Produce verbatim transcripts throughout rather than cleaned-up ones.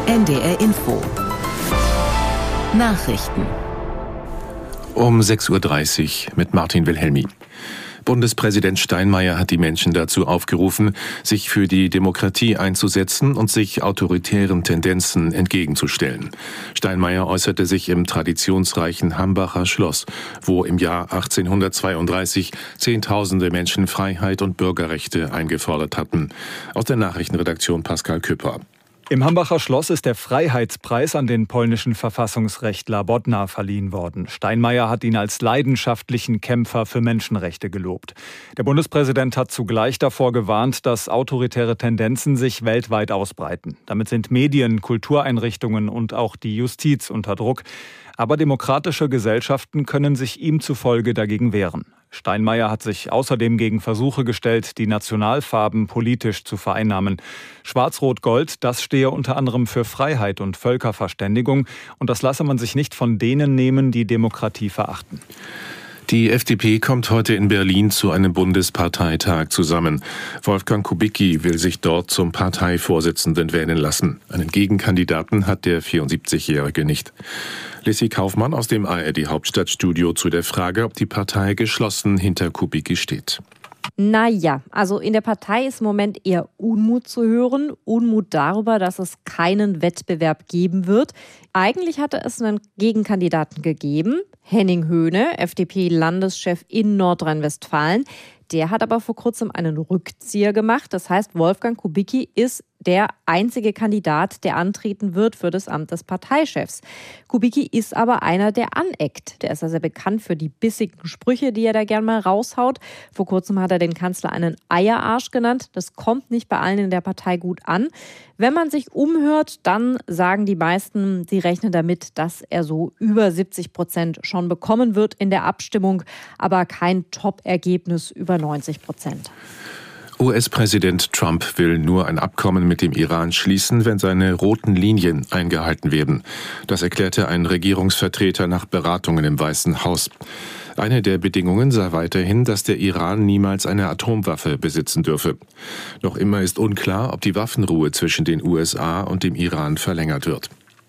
N D R Info. Nachrichten. Um sechs Uhr dreißig mit Martin Wilhelmi. Bundespräsident Steinmeier hat die Menschen dazu aufgerufen, sich für die Demokratie einzusetzen und sich autoritären Tendenzen entgegenzustellen. Steinmeier äußerte sich im traditionsreichen Hambacher Schloss, wo im Jahr achtzehnhundertzweiunddreißig Zehntausende Menschen Freiheit und Bürgerrechte eingefordert hatten. Aus der Nachrichtenredaktion Pascal Küpper. Im Hambacher Schloss ist der Freiheitspreis an den polnischen Verfassungsrechtler Bodnar verliehen worden. Steinmeier hat ihn als leidenschaftlichen Kämpfer für Menschenrechte gelobt. Der Bundespräsident hat zugleich davor gewarnt, dass autoritäre Tendenzen sich weltweit ausbreiten. Damit sind Medien, Kultureinrichtungen und auch die Justiz unter Druck. Aber demokratische Gesellschaften können sich ihm zufolge dagegen wehren. Steinmeier hat sich außerdem gegen Versuche gestellt, die Nationalfarben politisch zu vereinnahmen. Schwarz-Rot-Gold, das stehe unter anderem für Freiheit und Völkerverständigung. Und das lasse man sich nicht von denen nehmen, die Demokratie verachten. Die F D P kommt heute in Berlin zu einem Bundesparteitag zusammen. Wolfgang Kubicki will sich dort zum Parteivorsitzenden wählen lassen. Einen Gegenkandidaten hat der vierundsiebzigjährige nicht. Lissy Kaufmann aus dem A R D-Hauptstadtstudio zu der Frage, ob die Partei geschlossen hinter Kubicki steht. Naja, also in der Partei ist im Moment eher Unmut zu hören. Unmut darüber, dass es keinen Wettbewerb geben wird. Eigentlich hatte es einen Gegenkandidaten gegeben, Henning Höhne, F D P-Landeschef in Nordrhein-Westfalen. Der hat aber vor kurzem einen Rückzieher gemacht. Das heißt, Wolfgang Kubicki ist der einzige Kandidat, der antreten wird für das Amt des Parteichefs. Kubicki ist aber einer, der aneckt. Der ist ja sehr bekannt für die bissigen Sprüche, die er da gern mal raushaut. Vor kurzem hat er den Kanzler einen Eierarsch genannt. Das kommt nicht bei allen in der Partei gut an. Wenn man sich umhört, dann sagen die meisten, sie rechnen damit, dass er so über siebzig Prozent schon bekommen wird in der Abstimmung, aber kein Top-Ergebnis über neunzig Prozent. U S-Präsident Trump will nur ein Abkommen mit dem Iran schließen, wenn seine roten Linien eingehalten werden. Das erklärte ein Regierungsvertreter nach Beratungen im Weißen Haus. Eine der Bedingungen sei weiterhin, dass der Iran niemals eine Atomwaffe besitzen dürfe. Noch immer ist unklar, ob die Waffenruhe zwischen den U S A und dem Iran verlängert wird.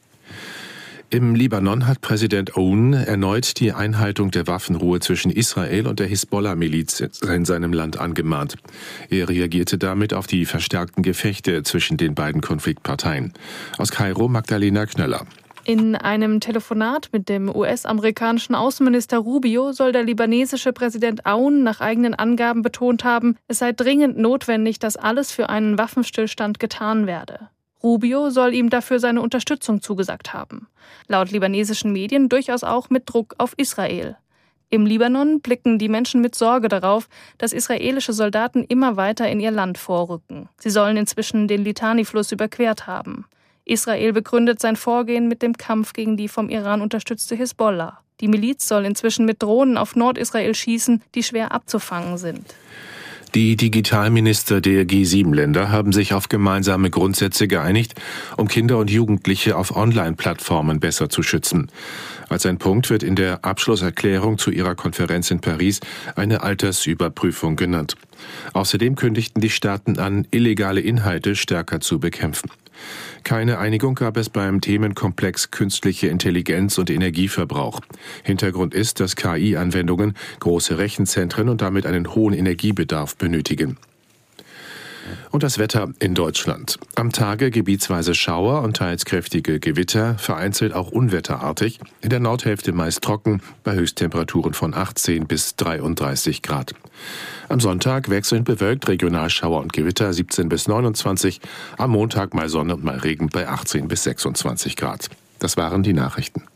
Im Libanon hat Präsident Aoun erneut die Einhaltung der Waffenruhe zwischen Israel und der Hisbollah-Miliz in seinem Land angemahnt. Er reagierte damit auf die verstärkten Gefechte zwischen den beiden Konfliktparteien. Aus Kairo Magdalena Knöller. In einem Telefonat mit dem U S-amerikanischen Außenminister Rubio soll der libanesische Präsident Aoun nach eigenen Angaben betont haben, es sei dringend notwendig, dass alles für einen Waffenstillstand getan werde. Rubio soll ihm dafür seine Unterstützung zugesagt haben. Laut libanesischen Medien durchaus auch mit Druck auf Israel. Im Libanon blicken die Menschen mit Sorge darauf, dass israelische Soldaten immer weiter in ihr Land vorrücken. Sie sollen inzwischen den Litani-Fluss überquert haben. Israel begründet sein Vorgehen mit dem Kampf gegen die vom Iran unterstützte Hisbollah. Die Miliz soll inzwischen mit Drohnen auf Nordisrael schießen, die schwer abzufangen sind. Die Digitalminister der G sieben Länder haben sich auf gemeinsame Grundsätze geeinigt, um Kinder und Jugendliche auf Online-Plattformen besser zu schützen. Als ein Punkt wird in der Abschlusserklärung zu ihrer Konferenz in Paris eine Altersüberprüfung genannt. Außerdem kündigten die Staaten an, illegale Inhalte stärker zu bekämpfen. Keine Einigung gab es beim Themenkomplex künstliche Intelligenz und Energieverbrauch. Hintergrund ist, dass K I-Anwendungen große Rechenzentren und damit einen hohen Energiebedarf benötigen. Und das Wetter in Deutschland. Am Tage gebietsweise Schauer und teils kräftige Gewitter, vereinzelt auch unwetterartig. In der Nordhälfte meist trocken, bei Höchsttemperaturen von achtzehn bis dreiunddreißig Grad. Am Sonntag wechselnd bewölkt, regional Schauer und Gewitter siebzehn bis neunundzwanzig. Am Montag mal Sonne und mal Regen bei achtzehn bis sechsundzwanzig Grad. Das waren die Nachrichten.